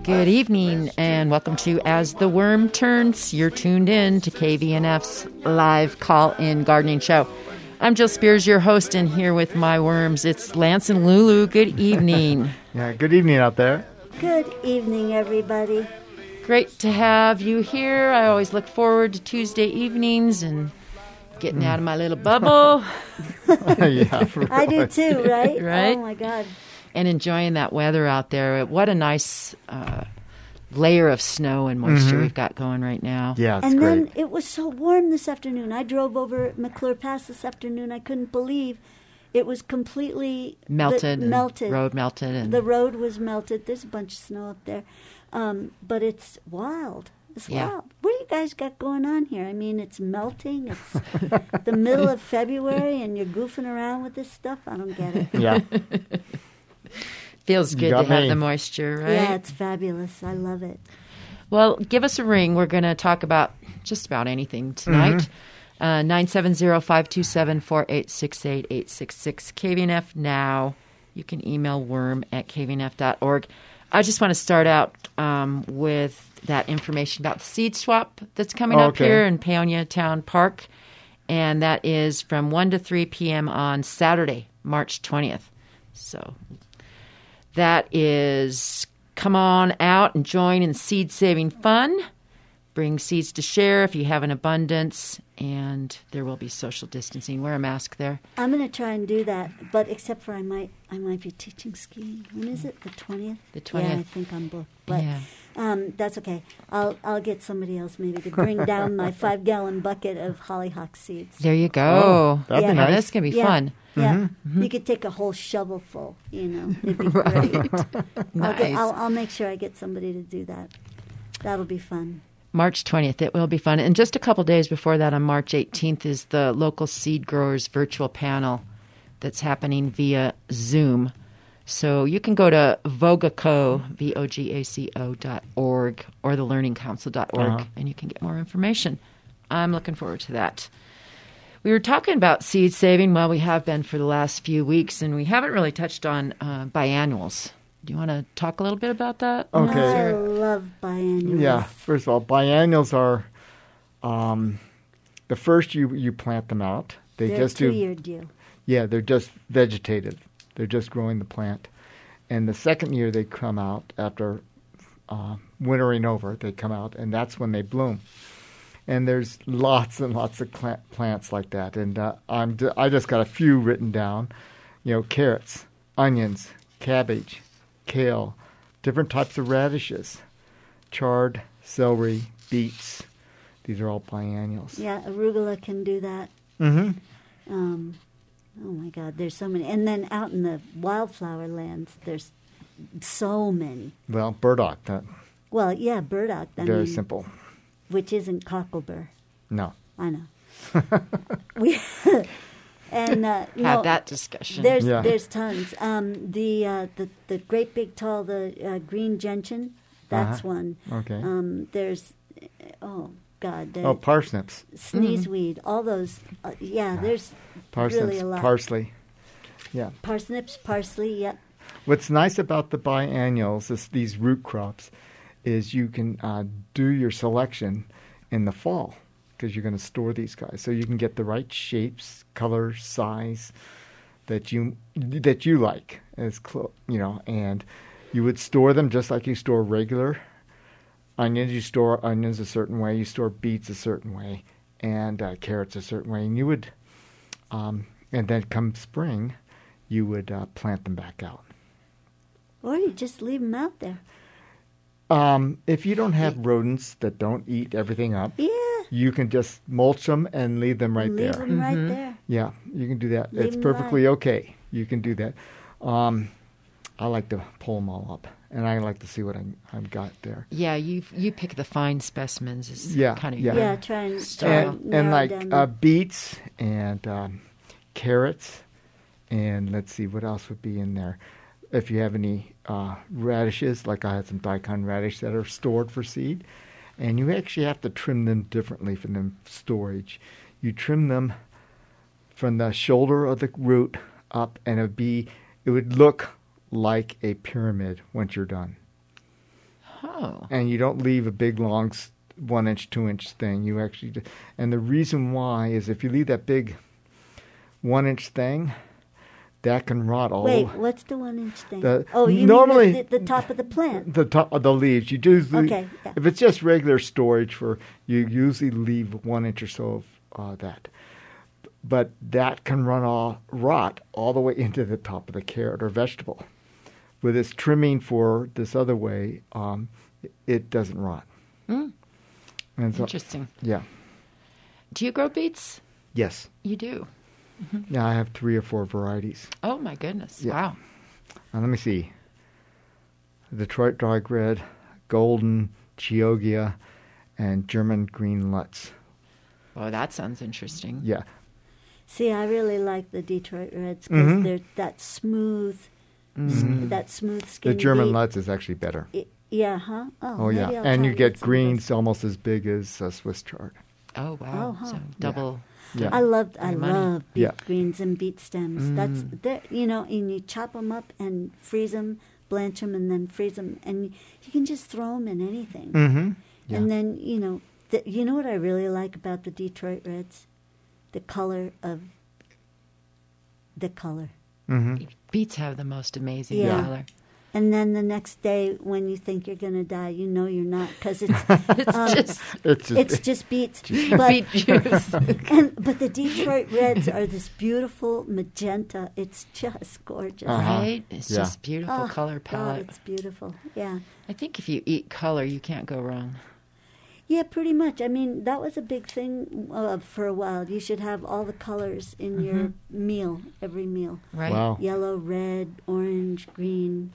Good evening and welcome to As the Worm Turns. You're tuned in to KVNF's live call-in gardening show. I'm Jill Spears, your host, and here with my worms, it's Lance and Lulu. Good evening. Yeah, good evening out there. Good evening, everybody. Great to have you here. I always look forward to Tuesday evenings and getting out of my little bubble. Yeah, right. I do too, right? Right? Oh, my God. And enjoying that weather out there. What a nice layer of snow and moisture we've got going right now. Yeah, it's And great. then it was so warm this afternoon. I drove over McClure Pass this afternoon. I couldn't believe it was completely Melted. melted. Road melted. And The road was melted. There's a bunch of snow up there. But it's wild. It's Yeah. wild. What do you guys got going on here? I mean, it's melting. It's the middle of February, and you're goofing around with this stuff. I don't get it. Yeah. feels good got to have me. the moisture, right? Yeah, it's fabulous. I love it. Well, give us a ring. We're going to talk about just about anything tonight. 970-527-4868, 866 KVNF now. You can email worm@kvnf.org. I just want to start out with that information about the seed swap that's coming up Okay. here in Paonia Town Park. And that is from 1 to 3 p.m. on Saturday, March 20th. So that is come on out and join in seed-saving fun. Bring seeds to share if you have an abundance, and there will be social distancing. Wear a mask there. I'm going to try and do that, but except for I might be teaching skiing. When is it? The 20th? The 20th. Yeah, I think I'm booked. But Yeah. that's okay. I'll get somebody else maybe to bring down my 5-gallon bucket of hollyhock seeds. There you go. Oh, that'd Yeah. be Now, nice. that's going to be Yeah. fun. Yeah, you could take a whole shovel full. It'd be great. Nice. I'll make sure I get somebody to do that. That'll be fun. March 20th, it will be fun. And just a couple days before that, on March 18th, is the local seed growers virtual panel that's happening via Zoom. So you can go to vogaco, vogaco.org, or thelearningcouncil.org, and you can get more information. I'm looking forward to that. We were talking about seed saving. Well, we have been for the last few weeks, and we haven't really touched on biannuals. Do you want to talk a little bit about that? Okay. I love biennials. Yeah, first of all, biennials are the first you plant them out. They're just a 2-year deal. Yeah, they're just vegetative. They're just growing the plant. And the second year they come out after wintering over. They come out, and that's when they bloom. And there's lots and lots of plants like that. And I just got a few written down. Carrots, onions, cabbage, kale, different types of radishes, chard, celery, beets. These are all biennials. Yeah, arugula can do that. Mm-hmm. Oh my God, there's so many. And then out in the wildflower lands, there's so many. Well, burdock, Well, yeah, burdock. very simple. Which isn't cocklebur. No. I know. And Have that discussion. There's tons. The great big tall green gentian. That's one. Okay. There's Parsnips. sneezeweed. All those. There's Parsnips, really a lot. parsley. Yeah. Parsnips, parsley. Yep. What's nice about the biennials, these root crops, is you can do your selection in the fall because you're going to store these guys, so you can get the right shapes, colors, size that you like, and you would store them just like you store regular onions. You store onions a certain way, you store beets a certain way, and carrots a certain way, and you would, and then come spring, you would plant them back out. Or you just leave them out there. If you don't have rodents that don't eat everything up, Yeah. you can just mulch them and leave them right Leave there. them right there. Yeah, you can do that. Leave It's 'em perfectly okay. You can do that. I like to pull them all up, and I like to see what I've got there. Yeah, you pick the fine specimens. Is Yeah, kind of yeah. Yeah, try and Style. And narrow down the- beets and carrots, and let's see what else would be in there. If you have any radishes, like I had some daikon radish that are stored for seed, and you actually have to trim them differently from the storage. You trim them from the shoulder of the root up, and it would look like a pyramid once you're done. Oh. And you don't leave a big, long 1 inch, 2 inch thing. You actually, and the reason why is if you leave that big 1 inch thing, that can rot all. Wait, what's the 1 inch thing? You normally mean the top of the plant? the top of the leaves. You do. Okay. Yeah. If it's just regular storage you usually leave 1 inch or so of that. But that can rot all the way into the top of the carrot or vegetable. With this trimming for this other way, it doesn't rot. Mm. And so, Interesting. yeah. Do you grow beets? Yes. You do. Yeah, I have 3 or 4 varieties. Oh my goodness! Yeah. Wow. Let me see. Detroit Dark Red, Golden, Chioggia, and German Green Lutz. Oh, that sounds interesting. Yeah. See, I really like the Detroit Reds because they're that smooth, that smooth skin. The German beet. Lutz is actually better. Yeah, huh? Oh, maybe yeah. I'll And try you to get some of those. greens almost as big as Swiss chard. Oh wow! Oh, huh. So double. Yeah. I love money. beet Yeah. greens and beet stems. That's and you chop them up and freeze them, blanch them, and then freeze them, and you can just throw them in anything. Mm-hmm. Yeah. And then you know what I really like about the Detroit Reds, the color of the color. Mm-hmm. Beets have the most amazing Yeah. color. And then the next day, when you think you're going to die, you know you're not because it's It's just it's just beets. But beet juice. but the Detroit Reds are this beautiful magenta. It's just gorgeous. Right? It's Yeah. just beautiful Oh, color God, palette. it's beautiful. Yeah. I think if you eat color, you can't go wrong. Yeah, pretty much. I mean, that was a big thing for a while. You should have all the colors in your meal, every meal. Right? Wow. Yellow, red, orange, green,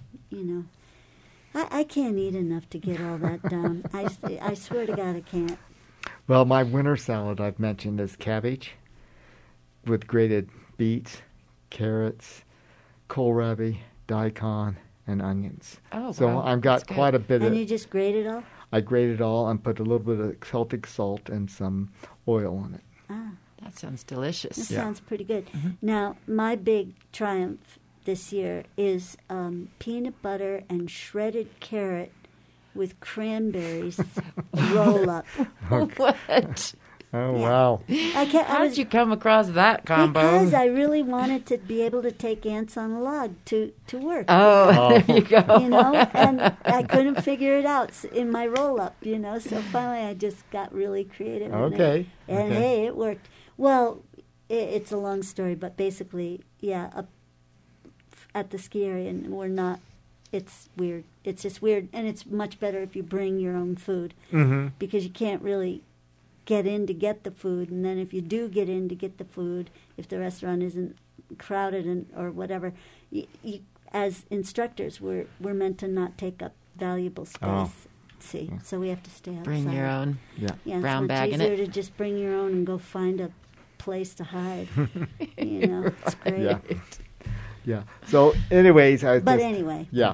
I can't eat enough to get all that down. I swear to God I can't. Well, my winter salad I've mentioned is cabbage with grated beets, carrots, kohlrabi, daikon, and onions. Oh, So wow. I've That's got good. quite a bit And of. you just grate it all? I grate it all and put a little bit of Celtic salt and some oil on it. Ah, That sounds delicious. that Yeah. sounds pretty good. Now, my big triumph this year is peanut butter and shredded carrot with cranberries roll up. What? Oh Yeah. wow! How did you come across that combo? Because I really wanted to be able to take ants on a log to work. Oh, there you go. And I couldn't figure it out in my roll-up, So finally, I just got really creative. Okay. And Okay. hey, it worked. Well, it's a long story, but basically, yeah, up at the ski area, and we're not. It's weird. It's just weird, and it's much better if you bring your own food Mm-hmm. because you can't really get in to get the food, and then if you do get in to get the food, if the restaurant isn't crowded or whatever, as instructors, we're meant to not take up valuable space. Oh. See, so we have to stay outside. Bring your own. Yeah. Yeah, brown it's much bag in easier it. to just bring your own and go find a place to hide. It's great. Yeah. Yeah. So, anyways, But anyway, yeah.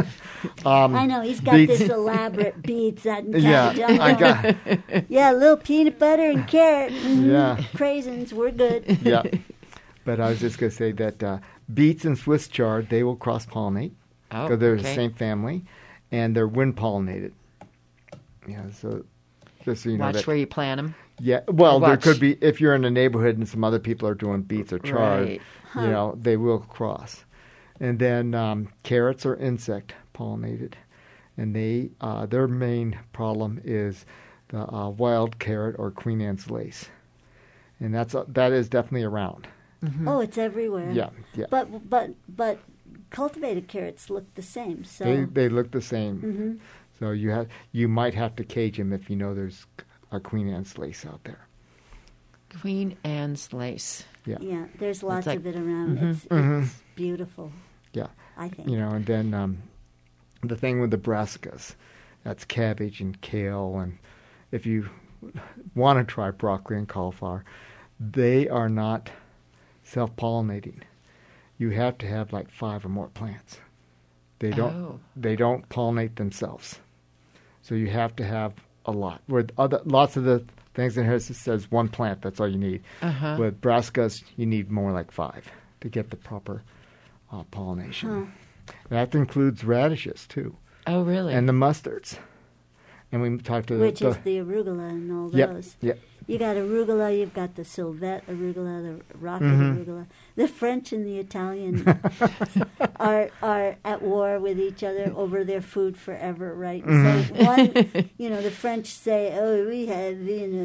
I know he's got beets- this elaborate beets that Yeah, I got. yeah, a little peanut butter and carrot. Yeah. Craisins, we're good. Yeah. But I was just going to say that beets and Swiss chard, they will cross-pollinate Oh, because they're okay. the same family, and they're wind-pollinated. Yeah, so just so you know Watch that. where you plant them. Yeah, well, there watch. could be, if you're in a neighborhood and some other people are doing beets or chard, Right. they will cross. And then carrots are insect-pollinated, and their main problem is the wild carrot or Queen Anne's lace. And that is definitely around. Oh, it's everywhere. Yeah, yeah. But cultivated carrots look the same. So They look the same. Mhm. So you might have to cage them if you know there's a Queen Anne's lace out there. Queen Anne's lace. Yeah. yeah, there's lots like- of it around. Mhm. It's beautiful. Yeah. I think. And then the thing with the brassicas, that's cabbage and kale, and if you want to try broccoli and cauliflower, they are not self-pollinating. You have to have like 5 or more plants. They don't. Oh. They don't pollinate themselves, so you have to have a lot. With lots of the things in here, it says 1 plant. That's all you need. Uh-huh. With brassicas, you need more like 5 to get the proper pollination. Huh. That includes radishes too. Oh, really? and the mustards. And we talked to Which is the arugula and all Yep, those. yep. You got arugula, you've got the Sylvette arugula, the rocket Mm-hmm. arugula. The French and the Italian are at war with each other over their food forever, right? Mm-hmm. So one, the French say, "Oh, we have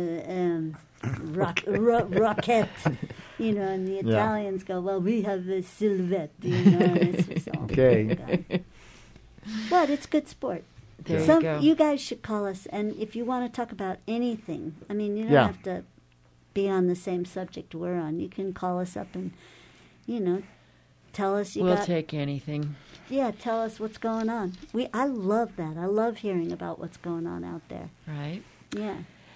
rocket," and the Italians go, "Well, we have the Sylvette," and it's just all Okay. But it's good sport. There you go. You guys should call us, and if you want to talk about anything, I mean, you don't Yeah. have to be on the same subject we're on. You can call us up and, tell us We'll take anything. tell us what's going on. I love that. I love hearing about what's going on out there. Right. Yeah.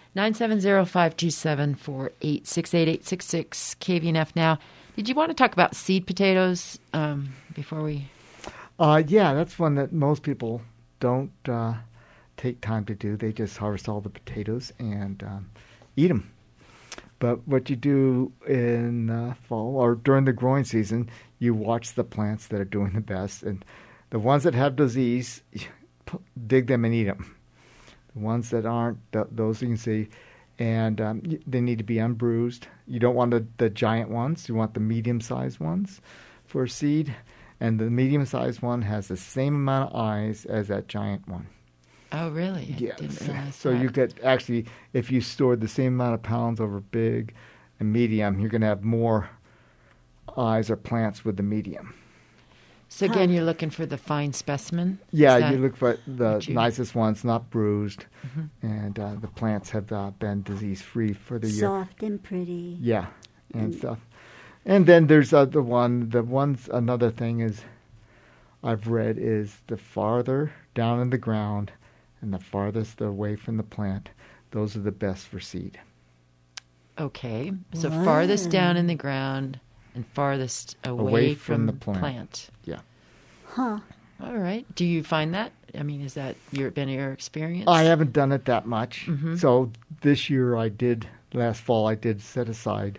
970-527-4868-866 KVNF now. Did you want to talk about seed potatoes before we... Yeah, that's one that most people don't take time to do. They just harvest all the potatoes and eat them. But what you do in fall or during the growing season, you watch the plants that are doing the best. And the ones that have disease, dig them and eat them. The ones that aren't, those you can see. And they need to be unbruised. You don't want the giant ones. You want the medium-sized ones for seed. And the medium-sized one has the same amount of eyes as that giant one. Oh, really? I Yes. didn't realize So that. you get, actually, if you stored the same amount of pounds over big and medium, you're going to have more eyes or plants with the medium. So again, you're looking for the fine specimen? Yeah, Is that you look for the what you- nicest ones, not bruised, Mm-hmm. and the plants have been disease-free for the year. Soft and pretty. Yeah, and And- stuff. And then there's the ones, another thing is I've read is the farther down in the ground and the farthest away from the plant, those are the best for seed. Okay. So farthest down in the ground and farthest away from the the plant. plant. Yeah. Huh. All right. Do you find that? I mean, is that been your experience? I haven't done it that much. Mm-hmm. So this year last fall I did set aside.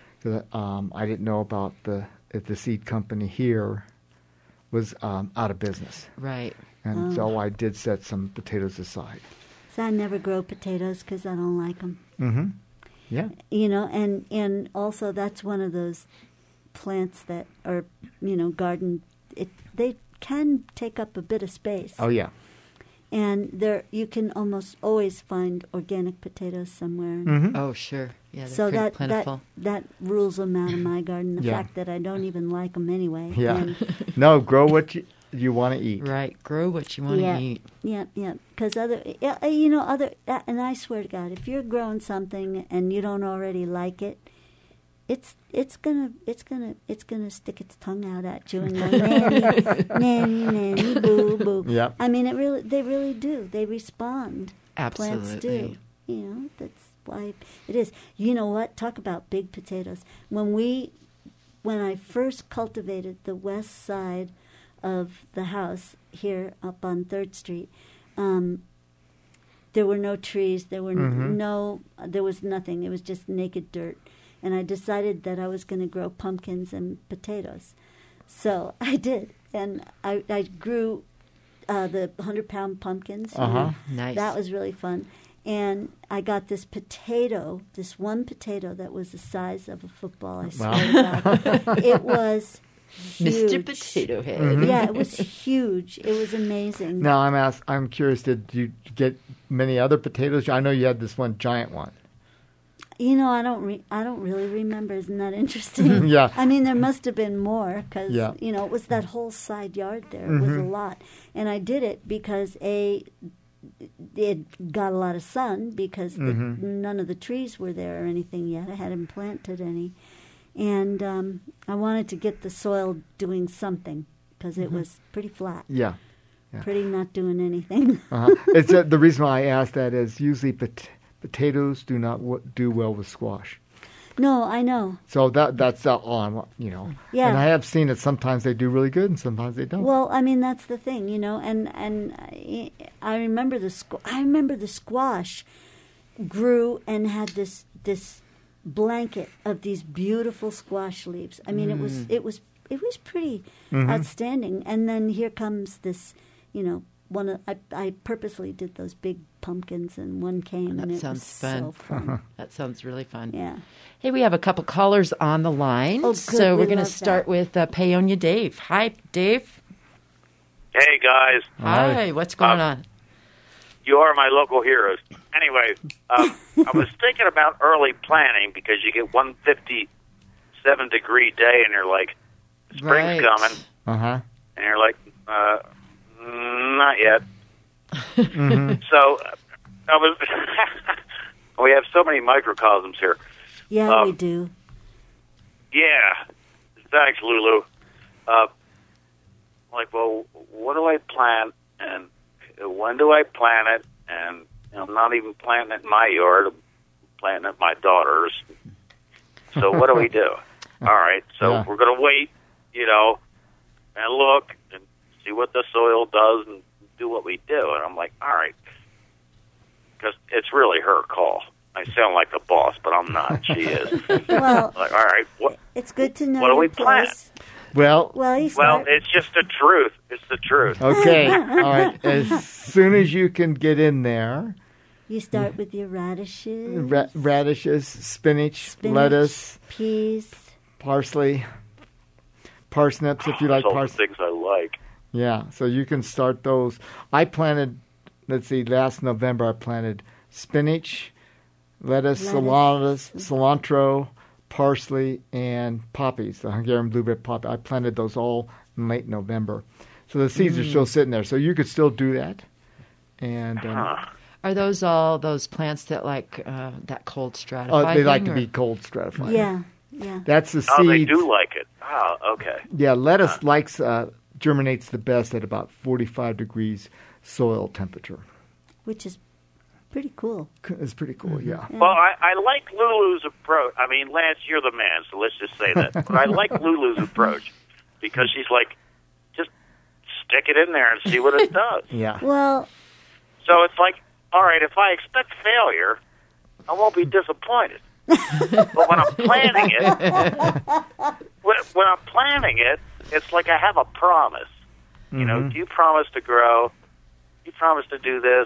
I didn't know about if the seed company here was out of business. Right. And so I did set some potatoes aside. So I never grow potatoes because I don't like them. Mm-hmm. Yeah. And also that's one of those plants that are, garden. They can take up a bit of space. Oh, yeah. And you can almost always find organic potatoes somewhere. Mm-hmm. Oh, sure. Yeah, they're So pretty that plentiful. that rules them out of my garden. The Yeah. fact that I don't even like them anyway. Yeah. And No, grow what you want to eat. Right. Grow what you want Yeah. to eat. yeah. Because and I swear to God, if you're growing something and you don't already like it, it's gonna stick its tongue out at you and go nanny boo boo. Yep. I mean, they really do. They respond. Plants Absolutely. do. That's why it is. You know what? Talk about big potatoes. When I first cultivated the west side of the house here up on 3rd Street, there were no trees. There were there was nothing. It was just naked dirt. And I decided that I was going to grow pumpkins and potatoes. So I did. And I grew the 100-pound pumpkins. Uh-huh. Nice. That was really fun. And I got this one potato that was the size of a football. I swear to God. It was huge. Mr. Potato Head. Mm-hmm. Yeah, it was huge. It was amazing. Now I'm curious. Did you get many other potatoes? I know you had this one giant one. I don't really remember. Isn't that interesting? Yeah. I mean, there must have been more because, Yeah. it was that whole side yard there. It was a lot. And I did it because, it got a lot of sun because none of the trees were there or anything yet. I hadn't planted any. And I wanted to get the soil doing something because it was pretty flat. Yeah. Yeah. Pretty not doing anything. It's the reason why I asked that is usually potatoes do not do well with squash. No, I know. So that's all I'm, Yeah. And I have seen it. Sometimes they do really good, and sometimes they don't. Well, I mean that's the thing, and I remember the squash grew and had this blanket of these beautiful squash leaves. I mean it was pretty outstanding. And then here comes this, I purposely did those big pumpkins, and one came, That and it sounds was fun. so fun. That sounds really fun. Yeah. Hey, we have a couple callers on the line. Oh, good. So We we're going to love start that. with Paonia Dave. Hi, Dave. Hey, guys. Hi. What's going on? You are my local heroes. Anyway, I was thinking about early planning because you get 157-degree day and you're like, spring's Right. coming. Uh-huh. And you're like, not yet. Mm-hmm. So I was. We have so many microcosms here. Yeah, we do. Yeah. Thanks, Lulu. Like, well, what do I plant, and when do I plant it? And I'm not even planting it in my yard. I'm planting it at my daughter's. So what do we do? All right, so Yeah. we're going to wait, and look and see what the soil does and do what we do. And I'm like, all right, because it's really her call. I sound like the boss, but I'm not. She is. Well, Like, all right, it's good to know What do your we plant? place. Well, Well, you well, start. it's just the truth. It's the truth. okay. All right. As soon as you can get in there, You start with your radishes, radishes, spinach, spinach, lettuce, peas. parsley, parsnips if you like Those are parsnips. things I like. Yeah, so you can start those. I planted, last November I planted spinach, lettuce, cilantro, parsley, and poppies, the Hungarian blueberry poppy. I planted those all in late November. So the seeds are still sitting there. So you could still do that. And Are those all those plants that like that cold stratified they like thing, to or- be cold stratified. Yeah. That's the seeds. Oh, they do like it. Oh, okay. Yeah, lettuce likes germinates the best at about 45 degrees soil temperature. Which is pretty cool. It's pretty cool, yeah. Well, I like Lulu's approach. I mean, Lance, you're the man, so let's just say that. But I like Lulu's approach because she's like, just stick it in there and see what it does. Yeah. Well, So it's like, all right, if I expect failure, I won't be disappointed. But when I'm planning it, when I'm planning it, it's like I have a promise. You know, you promise to grow. You promise to do this.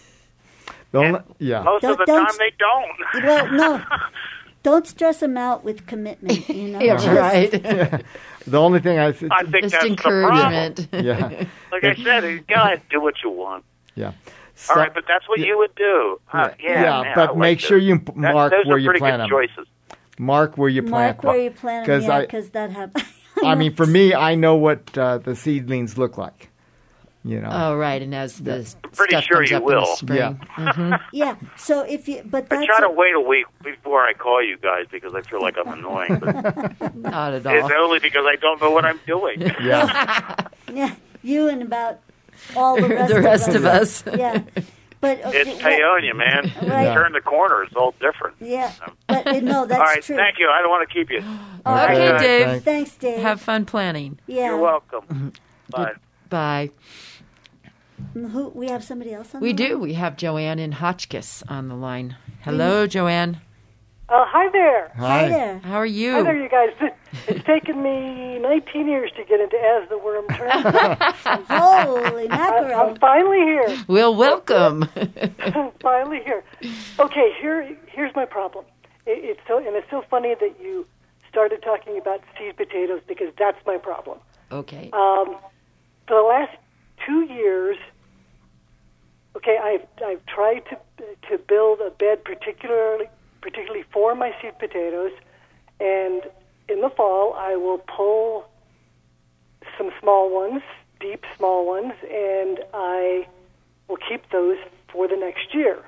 Yeah. Most of the Don't- time, they don't. well, no. Don't stress them out with commitment, Yeah, right. The only thing I think, I think Just that's encouragement. yeah, Like I said, you gotta do what you want. yeah. All right, but that's what you would do. Yeah, man, but I like make this. sure you mark those where are you pretty plant good them. choices. Mark where you plant Mark where you plant them, Because because that happens. I mean, for me, I know what the seedlings look like. You know. Oh, right. And as the Pretty stuff sure comes you up in the will. spring. Yeah. So if you, but I that's try to wait a week before I call you guys because I feel like I'm annoying. But Not at it's all. only because I don't know what I'm doing. Yeah. yeah, you and about all the rest, The rest of us. Yeah. But It's Paonia, man. Right. Turn the corner. It's all different. Yeah. But no, that's All right, true. thank you. I don't want to keep you. Okay, Okay, Dave. thanks. Thanks, Dave. Have fun planning. yeah. You're welcome. Bye. Bye. Who we have somebody else on? We the line? do. We have Joanne in Hotchkiss on the line. Hello, Joanne. Hi there. Hi there. How are you? Hi there, you guys. It's taken me 19 years to get into As the Worm Turns. Holy mackerel! I'm finally here. Well, welcome. I'm finally here. Okay, here's my problem. It's so funny that you started talking about seed potatoes because that's my problem. Okay. For the last 2 years, okay, I've tried to build a bed particularly for my seed potatoes, and in the fall I will pull some small ones, deep small ones, and I will keep those for the next year.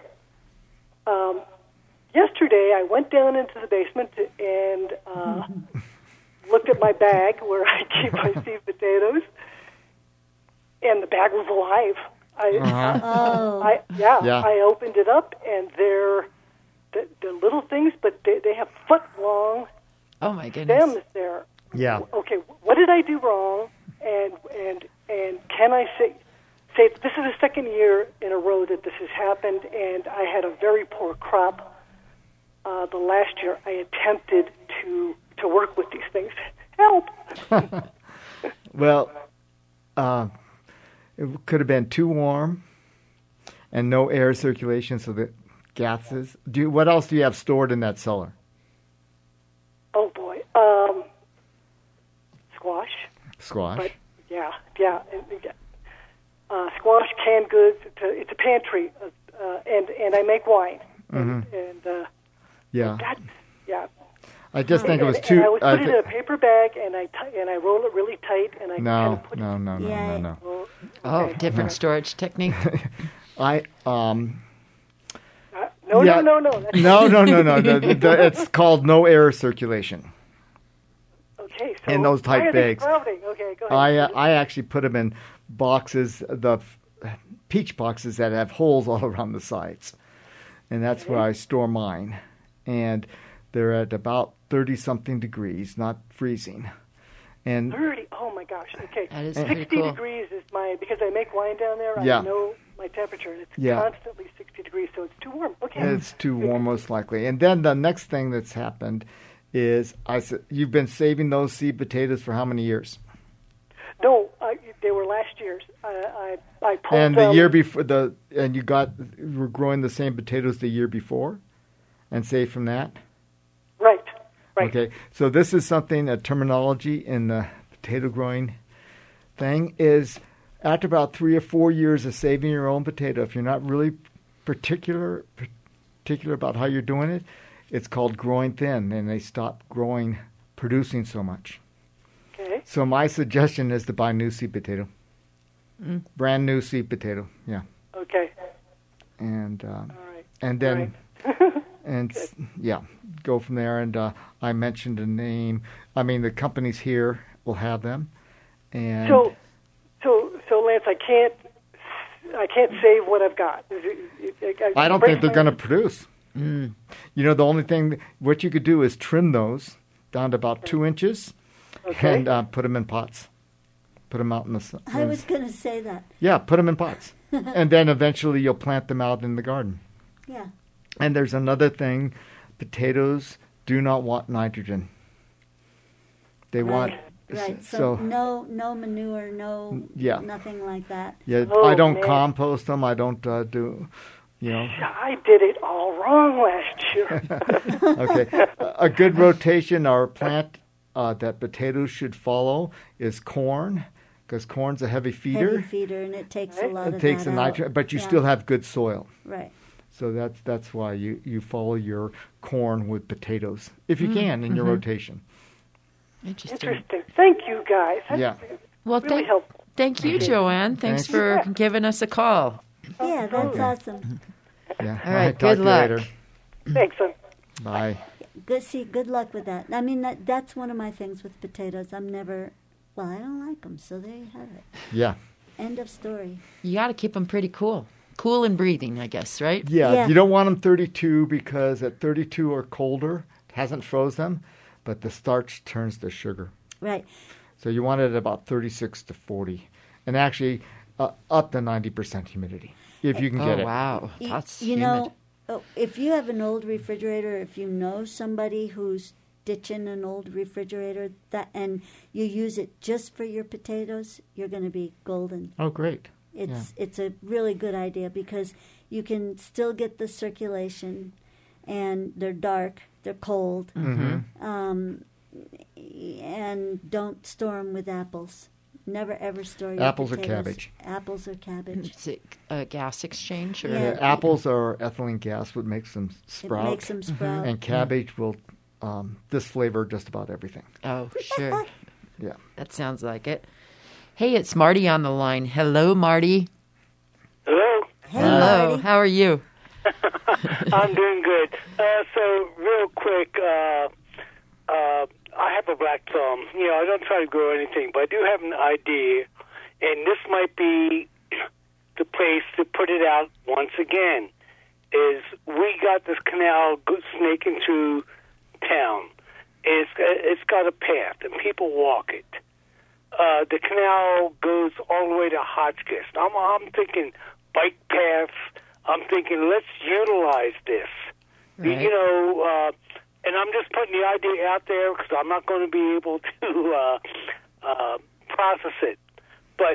Yesterday I went down into the basement and looked at my bag where I keep my seed potatoes, and the bag was alive. I opened it up, and they're little things, but they have foot-long Oh, my goodness. stems there. Yeah. Okay, what did I do wrong? And can I say this is the second year in a row that this has happened, and I had a very poor crop. The last year I attempted to work with these things. Help! Well, it could have been too warm and no air circulation, so the gases. What else do you have stored in that cellar? Oh boy, squash. Squash. But yeah. Squash, canned goods. It's a pantry, and I make wine. And Yeah. yeah. I just think it was and too. I would put it in a paper bag, and I roll it really tight, and I kind No. of put No. Oh, different storage technique. I No. Yeah. No. No. It's called no air circulation. Okay, so In those why type are they bags. sprouting? Okay, go ahead. I actually put them in boxes, the peach boxes that have holes all around the sides, and that's where I store mine. And they're at about 30-something degrees, not freezing. And 30. Oh my gosh. Okay. That is 60 pretty cool. degrees is because I make wine down there. Yeah. I know my temperature, and it's Yeah. constantly 60 degrees, so it's too warm. Okay. it's too warm, most likely. And then the next thing that's happened is you've been saving those seed potatoes for how many years? No, they were last year's. I pulled And them. the year before we're growing the same potatoes the year before, and saved from that. Right. Okay, so this is something, a terminology in the potato growing thing is after about 3 or 4 years of saving your own potato, if you're not really particular about how you're doing it, it's called growing thin, and they stop producing so much. Okay. So my suggestion is to buy new seed potato, brand new seed potato, yeah, Okay. and All right. and then. All right. And go from there. And I mentioned a name. I mean, the companies here will have them. And So, Lance, I can't save what I've got. I don't think they're going to produce. You know, the only thing what you could do is trim those down to about 2 inches, Okay. and put them in pots. Put them out in the sun. I was going to say that. Yeah, put them in pots, and then eventually you'll plant them out in the garden. Yeah. And there's another thing: potatoes do not want nitrogen. They want. Right. So no manure, nothing like that. Yeah, Oh, I don't man. compost them. I don't do, you know. I did it all wrong last year. Okay, a good rotation or plant that potatoes should follow is corn, because corn's a heavy feeder. Heavy feeder, and it takes a lot It of takes that the out. nitrogen, but you Yeah. still have good soil. Right. So that's why you follow your corn with potatoes if you can in your rotation. Interesting. Interesting. Thank you, guys. That's Yeah. Well, really helpful. thank you, Joanne. Thanks Thanks. for giving us a call. Yeah, that's awesome. Yeah. All right, Talk good to you luck. later. Thanks, son. Bye. Good luck with that. I mean, that's one of my things with potatoes. I don't like them, so there you have it. Yeah. End of story. You got to keep them pretty cool and breathing, I guess, right? Yeah, Yeah. you don't want them 32 because at 32 or colder, it hasn't froze them, but the starch turns to sugar. Right. So you want it at about 36 to 40, and actually up to 90% humidity if you can get it. Oh, wow. Y- That's you humid. know, if you have an old refrigerator, if you know somebody who's ditching an old refrigerator and you use it just for your potatoes, you're going to be golden. Oh, great. It's a really good idea because you can still get the circulation, and they're dark, they're cold, and don't store them with apples. Never ever store your Apples or potatoes. cabbage. Apples or cabbage. Is it a gas exchange? Or Yeah. Apples or ethylene gas would make them sprout, It makes them sprout. and cabbage will disflavor just about everything. Oh, sure. Yeah. That sounds like it. Hey, it's Marty on the line. Hello, Marty. Hello. Hey, Hello. Marty. How are you? I'm doing good. So, real quick, I have a black thumb. You know, I don't try to grow anything, but I do have an idea, and this might be the place to put it out once again. Is we got this canal snaking through town. It's got a path, and people walk it. The canal goes all the way to Hotchkiss. I'm thinking bike paths. I'm thinking let's utilize this. Right. You know, and I'm just putting the idea out there because I'm not going to be able to process it. But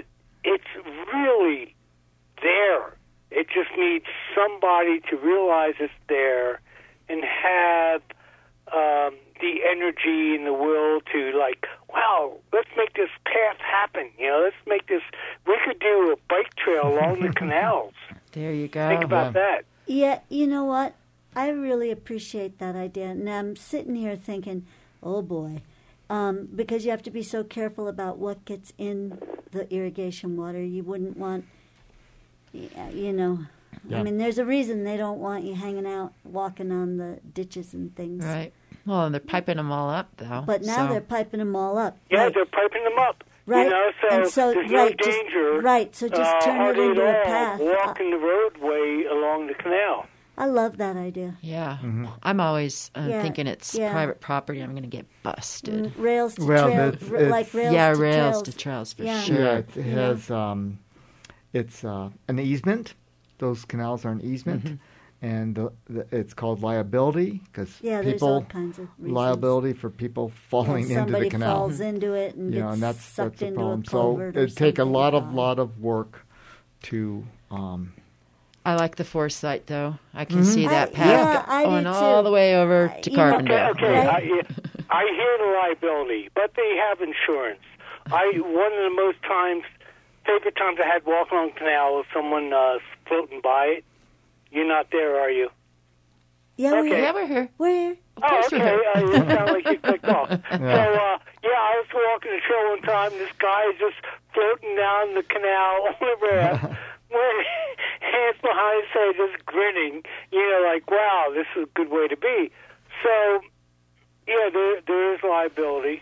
it's really there. It just needs somebody to realize it's there and have the energy and the will to, like, wow, let's make this path happen. Let's make this. We could do a bike trail along the canals. There you go. Think about that. Yeah, you know what? I really appreciate that idea. And I'm sitting here thinking, oh boy, because you have to be so careful about what gets in the irrigation water. You wouldn't want, Yeah. I mean, there's a reason they don't want you hanging out, walking on the ditches and things. Right. Well, and they're piping them all up, though. But now so. they're piping them all up. Yeah, Right. they're piping them up. Right. So there's no danger. So just turn it hardly into at a all path. walking the roadway along the canal. I love that idea. Yeah. I'm always Yeah, thinking it's yeah. private property. I'm going to get busted. Rails to Well, trail, it's- like rails Yeah, to rails trails. to trails for Yeah. sure. Yeah, it has it's an easement. Those canals are an easement, and it's called liability because Yeah, there's all people kinds of reasons. liability for people falling into somebody the canal. falls into it and You gets know, and that's sucked the into problem. a So culvert or it'd take a something. lot of work to. I like the foresight, though. I can see that path yeah, I do going too. all the way over to you know- Carbondale. Okay, Right. I hear the liability, but they have insurance. One of the most favorite times I had walking on the canal was someone floating by it. You're not there, are you? Yeah, Okay. Yeah, we're here. we're here. Of Oh, course okay. we're here. You sound like you clicked off. So, I was walking the trail one time. This guy is just floating down the canal on the raft, with hands behind his head, just grinning. Like, wow, this is a good way to be. So, yeah, there is liability,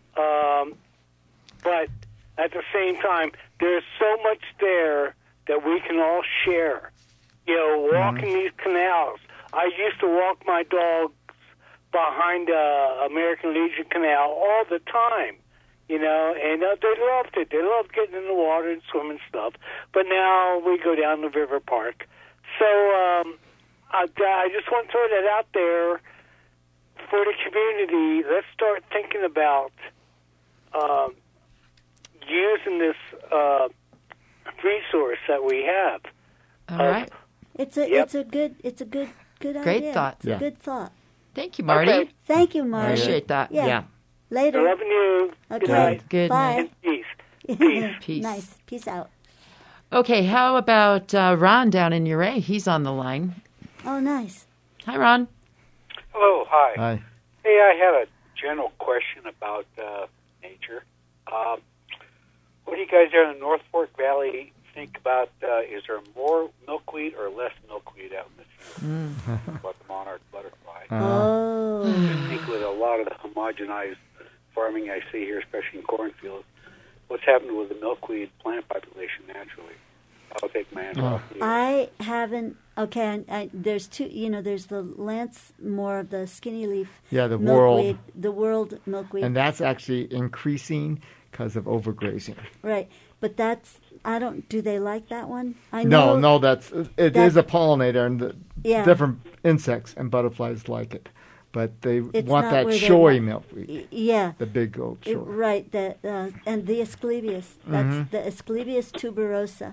but at the same time, there's so much there that we can all share. Walking these canals. I used to walk my dogs behind American Legion Canal all the time, and they loved it. They loved getting in the water and swimming stuff. But now we go down to River Park. So I just want to throw that out there for the community. Let's start thinking about using this resource that we have. All right. It's a good idea. Great thought. It's a good thought. Thank you, Marty. Okay. Thank you, Marty. Appreciate that. Yeah. Later. Loving you. Okay. Good night. Good Bye. night. Peace. Peace. Nice. Peace out. Okay, how about Ron down in Uray? He's on the line. Oh, nice. Hi, Ron. Hello, hi. Hi. Hey, I had a general question about nature. What do you guys there in the North Fork Valley think about? Is there more milkweed or less milkweed out in the field? About the monarch butterfly. Oh. I think with a lot of the homogenized farming I see here, especially in cornfields, what's happened with the milkweed plant population naturally? I'll take my answer off you. I haven't. Okay, there's two. There's the Lance Moore of the skinny leaf. Yeah, the milkweed, world. the world milkweed. And that's actually increasing because of overgrazing. Right, but that's. I don't. Do they like that one? I know. No, it is a pollinator, and Yeah. different insects and butterflies like it, but they It's want not that where they showy want- milkweed, Yeah. the big old showy. Right. And the Asclepias. That's the Asclepias tuberosa.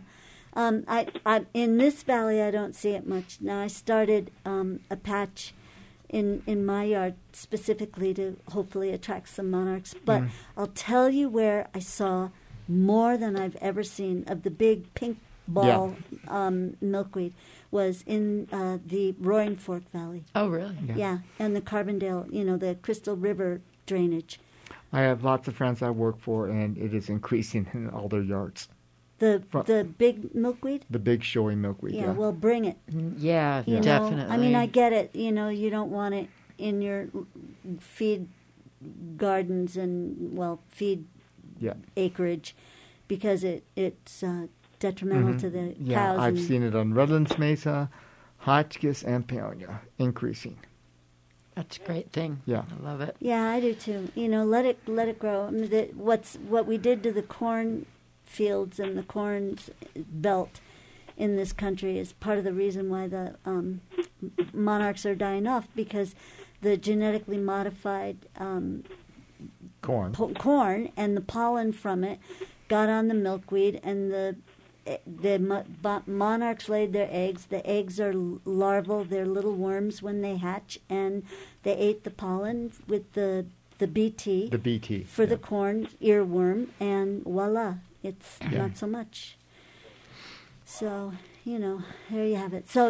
I in this valley I don't see it much. Now I started a patch in my yard specifically to hopefully attract some monarchs. But I'll tell you where I saw more than I've ever seen of the big pink ball milkweed was in the Roaring Fork Valley. Oh, really? Yeah, and the Carbondale, the Crystal River drainage. I have lots of friends I work for, and it is increasing in all their yards. The big milkweed? The big showy milkweed. Yeah, well, bring it. Yeah, You know, definitely. I mean, I get it. You don't want it in your feed gardens and, feed Yeah. acreage because it's detrimental to the Yeah, cows. I've and, seen it on Redlands Mesa, Hotchkiss, and Peonia, increasing. That's a great thing. Yeah. I love it. Yeah, I do too. Let it grow. I mean, what we did to the corn fields and the corn belt in this country is part of the reason why the monarchs are dying off, because the genetically modified Corn. corn and the pollen from it got on the milkweed, and the monarchs laid their eggs. The eggs are larval; they're little worms when they hatch, and they ate the pollen with the BT. The BT for the corn earworm, and voila, it's not so much. So there you have it. So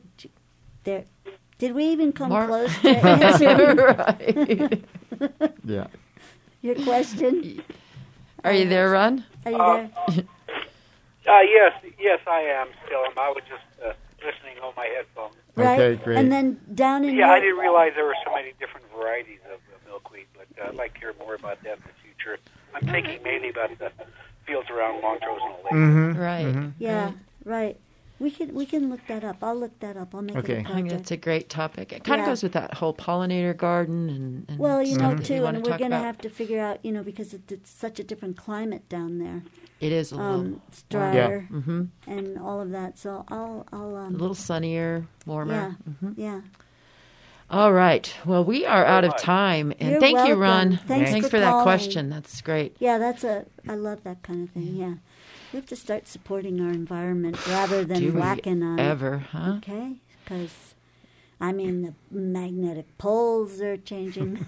did we even come close to answering Right. Yeah. your question? Are you there, Ron? Are you there? Yes, I am still. I was just listening on my headphones. Right. Okay, great. And then down in I didn't realize there were so many different varieties of milkweed, but I'd like to hear more about that in the future. I'm thinking mainly about the fields around Montrose and Lake. Mm-hmm. Right. Mm-hmm. Yeah, right. We can look that up. I'll look that up. I'll make Okay. it a I think project. that's a great topic. It kind of Yeah. goes with that whole pollinator garden and Well, stuff that you too, want and to we're talk going to about. have to figure out, because it's such a different climate down there. It is a little, It's drier mm-hmm, and all of that. So I'll a little sunnier, warmer. yeah, Mm-hmm. yeah. All right. Well, we are out of time, and You're thank you, welcome. Ron. Thanks for for that calling. question. That's great. Yeah, I love that kind of thing. Yeah, we have to start supporting our environment rather than Do we whacking on it. ever, huh? Okay, because the magnetic poles are changing,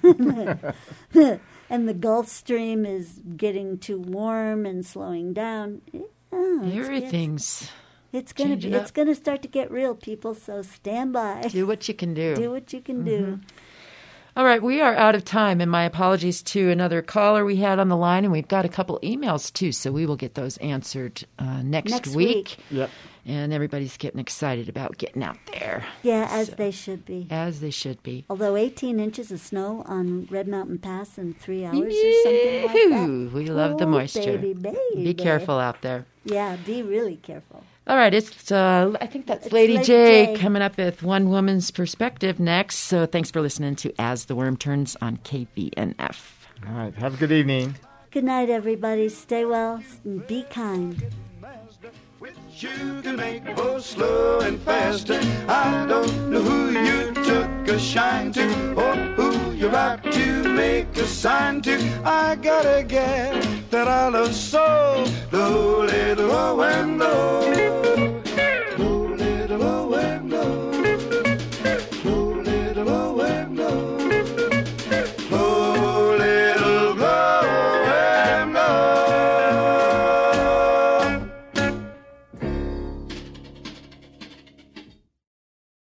and the Gulf Stream is getting too warm and slowing down. Everything's It's gonna changing be. It's up. gonna start to get real, people. So stand by. do what you can do. Do what you can do. All right, we are out of time, and my apologies to another caller we had on the line, and we've got a couple emails too, so we will get those answered next Next week. Yep. And everybody's getting excited about getting out there, Yeah, as they should be. as they should be. Although 18 inches of snow on Red Mountain Pass in 3 hours or something like that. Yee-hoo. We love the Oh, moisture. baby. Be careful out there. Yeah, be really careful. All right, it's I think that's It's Lady Lady J J. coming up with One Woman's Perspective next. So thanks for listening to As the Worm Turns on KVNF. All right. Have a good evening. Good night, everybody. Stay well and be kind. You can make both slow and fast. I don't know who you took a shine to or who you're about to make a sign to. I got a gal that I love so, low, little low and low.